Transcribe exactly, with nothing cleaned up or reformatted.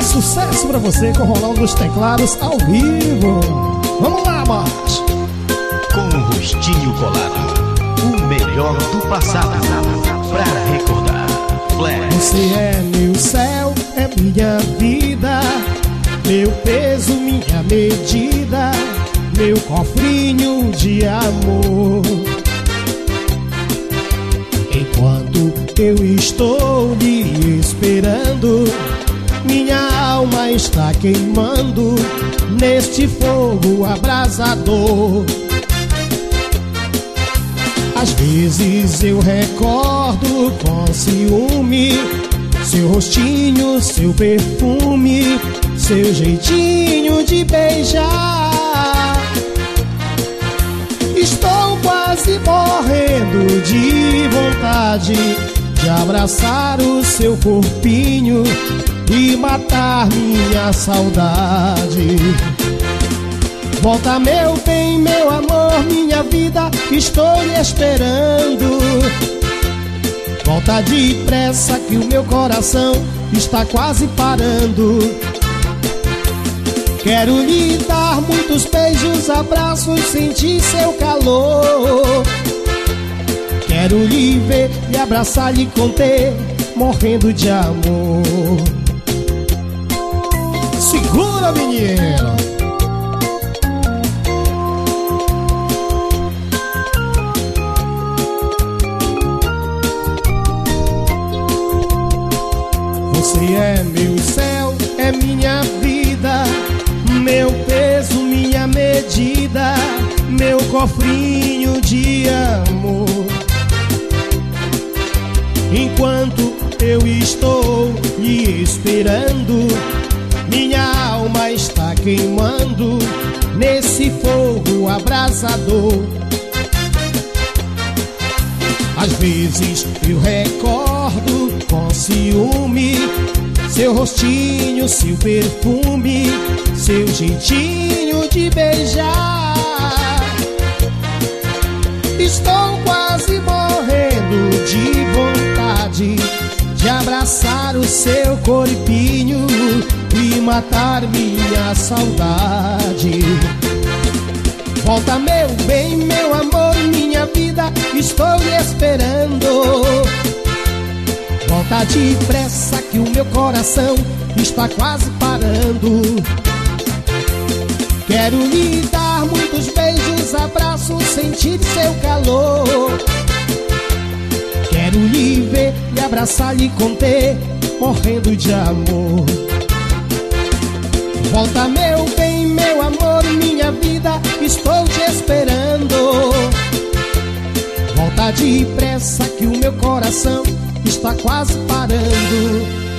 sucesso pra você com o Rolando dos Teclados ao vivo. Vamos lá, Marte. Com o rostinho colado, o melhor do passado pra recordar. Flash. Você é meu céu, é minha vida, meu peso, minha medida, meu cofrinho de amor. Enquanto eu estou lhe esperando, minha alma está queimando neste fogo abrasador. Às vezes eu recordo com ciúme seu rostinho, seu perfume, seu jeitinho de beijar. Estou quase morrendo de vontade de abraçar o seu corpinho e matar minha saudade. Volta, meu bem, meu amor, minha vida, estou lhe esperando. Volta depressa que o meu coração está quase parando. Quero lhe dar muitos beijos, abraços, sentir seu calor. Quero lhe ver, lhe abraçar, lhe conter, morrendo de amor. Segura, menino! Você é meu céu, é minha vida, meu peso, minha medida, meu cofrinho de amor. Enquanto eu estou lhe esperando, minha alma está queimando nesse fogo abrasador. Às vezes eu recordo com ciúme seu rostinho, seu perfume, seu jeitinho de beijar. Estou quase morrendo de vontade de abraçar o seu corpinho e matar minha saudade. Volta, meu bem, meu amor, minha vida, estou lhe esperando. Volta depressa que o meu coração está quase parando. Quero lhe dar muitos beijos, abraços, sentir seu calor. Quero lhe ver, lhe abraçar, lhe conter, morrendo de amor. Volta, meu bem, meu amor, minha vida, estou te esperando. Volta depressa que o meu coração está quase parando.